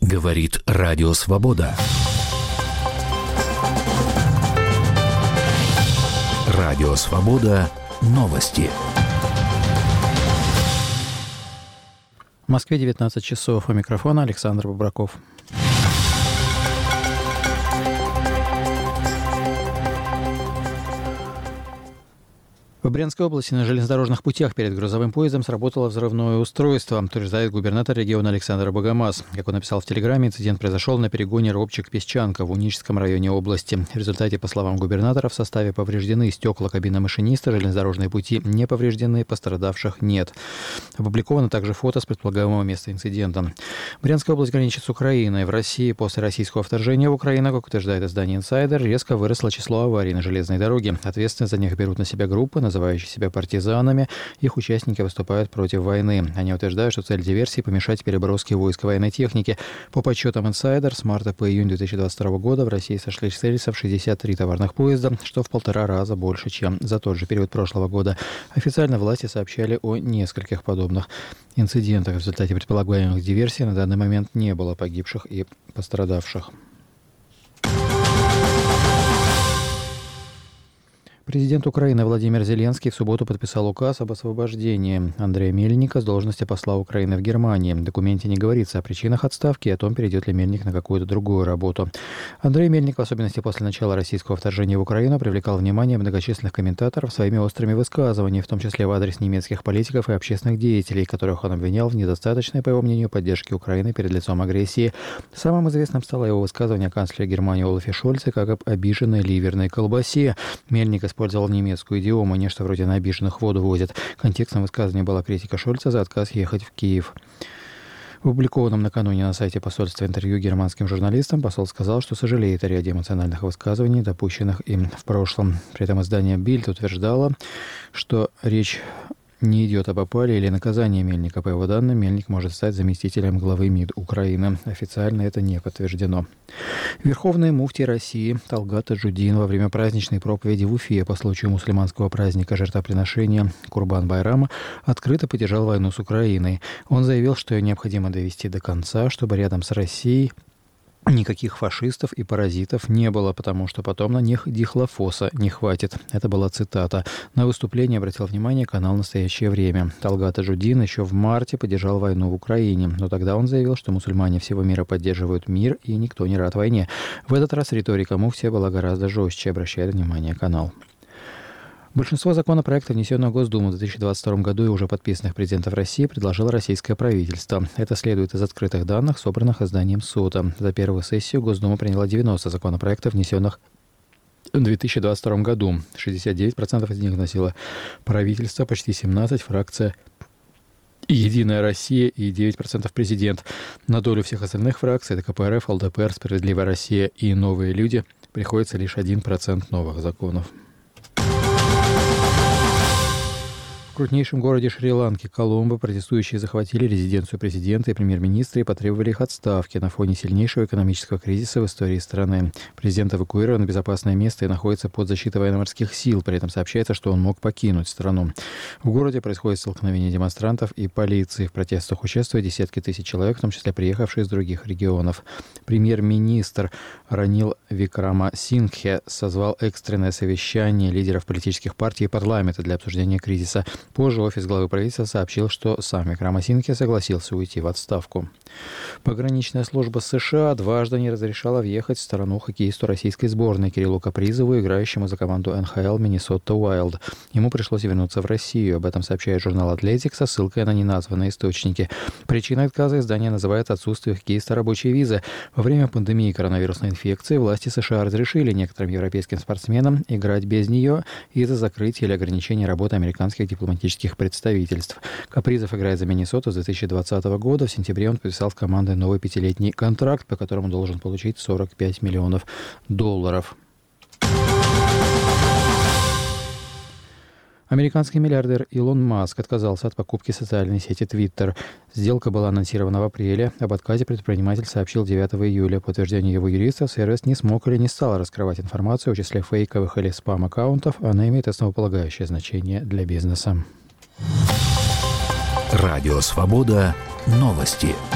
Говорит Радио Свобода. Радио Свобода. Новости. В Москве 19 часов. У микрофона Александр Бобраков. В Брянской области на железнодорожных путях перед грузовым поездом сработало взрывное устройство, утверждает губернатор региона Александр Богомаз. Как он написал в Телеграме, инцидент произошел на перегоне Робчик-Песчанка в Уническом районе области. В результате, по словам губернатора, в составе повреждены стекла кабины машиниста, железнодорожные пути не повреждены, пострадавших нет. Опубликовано также фото с предполагаемого места инцидента. Брянская область граничит с Украиной. В России после российского вторжения в Украину, как утверждает издание «Инсайдер», резко выросло число аварий на железной дороге. Ответственность за них берут на себя группы, называющие себя партизанами. Их участники выступают против войны. Они утверждают, что цель диверсии – помешать переброске войск военной техники. По подсчетам «Инсайдер», с марта по июнь 2022 года в России сошли с рельсов 63 товарных поезда, что в 1,5 раза больше, чем за тот же период прошлого года. Официально власти сообщали о нескольких подобных инцидентах. В результате предполагаемых диверсий на данный момент не было погибших и пострадавших. Президент Украины Владимир Зеленский в субботу подписал указ об освобождении Андрея Мельника с должности посла Украины в Германии. В документе не говорится о причинах отставки и о том, перейдет ли Мельник на какую-то другую работу. Андрей Мельник, в особенности после начала российского вторжения в Украину, привлекал внимание многочисленных комментаторов своими острыми высказываниями, в том числе в адрес немецких политиков и общественных деятелей, которых он обвинял в недостаточной, по его мнению, поддержке Украины перед лицом агрессии. Самым известным стало его высказывание о канцлере Германии Олафе Шольце как об обиженной ливерной колбасе. Мельник использовал немецкую идиому, нечто вроде «на обиженных воду возят». Контекстом высказывания была критика Шольца за отказ ехать в Киев. В опубликованном накануне на сайте посольства интервью германским журналистам посол сказал, что сожалеет о ряде эмоциональных высказываний, допущенных им в прошлом. При этом издание «Бильд» утверждало, что речь не идет об опале или наказании Мельника. По его данным, Мельник может стать заместителем главы МИД Украины. Официально это не подтверждено. Верховный муфтий России Талгат Таджудин во время праздничной проповеди в Уфе по случаю мусульманского праздника жертвоприношения Курбан-Байрама открыто поддержал войну с Украиной. Он заявил, что ее необходимо довести до конца, чтобы рядом с Россией никаких фашистов и паразитов не было, потому что потом на них дихлофоса не хватит. Это была цитата. На выступление обратил внимание канал «Настоящее время». Талгат Таджудин еще в марте поддержал войну в Украине, но тогда он заявил, что мусульмане всего мира поддерживают мир и никто не рад войне. В этот раз риторика муфтия была гораздо жестче, обращает внимание канал. Большинство законопроектов, внесенных в Госдуму в 2022 году и уже подписанных президентом России, предложило российское правительство. Это следует из открытых данных, собранных изданием СОТА. За первую сессию Госдума приняла 90 законопроектов, внесенных в 2022 году. 69% из них вносило правительство, почти 17% фракция «Единая Россия» и 9% президент. На долю всех остальных фракций, это КПРФ, ЛДПР, «Справедливая Россия» и «Новые люди», приходится лишь 1% новых законов. В крупнейшем городе Шри-Ланки, Коломбо, протестующие захватили резиденцию президента и премьер-министра и потребовали их отставки на фоне сильнейшего экономического кризиса в истории страны. Президент эвакуирован в безопасное место и находится под защитой военно-морских сил. При этом сообщается, что он мог покинуть страну. В городе происходит столкновение демонстрантов и полиции. В протестах участвуют десятки тысяч человек, в том числе приехавшие из других регионов. Премьер-министр Ранил Викрамасингхе созвал экстренное совещание лидеров политических партий и парламента для обсуждения кризиса. Позже офис главы правительства сообщил, что сам Викрамасингхе согласился уйти в отставку. Пограничная служба США дважды не разрешала въехать в страну хоккеисту российской сборной Кириллу Капризову, играющему за команду НХЛ Миннесота Уайлд. Ему пришлось вернуться в Россию. Об этом сообщает журнал «Атлетик» со ссылкой на неназванные источники. Причиной отказа издание называет отсутствие у хоккеиста рабочей визы. Во время пандемии коронавирусной инфекции власти США разрешили некоторым европейским спортсменам играть без нее из-за закрытия или ограничения работы американских дипломатических представительств. Капризов играет за Миннесоту с 2020 года. В сентябре он подписал с командой новый 5-летний контракт, по которому должен получить $45 миллионов. Американский миллиардер Илон Маск отказался от покупки социальной сети Twitter. Сделка была анонсирована в апреле. Об отказе предприниматель сообщил 9 июля. По утверждению его юристов, сервис не смог или не стал раскрывать информацию о числе фейковых или спам-аккаунтов. Она имеет основополагающее значение для бизнеса. Радио Свобода. Новости.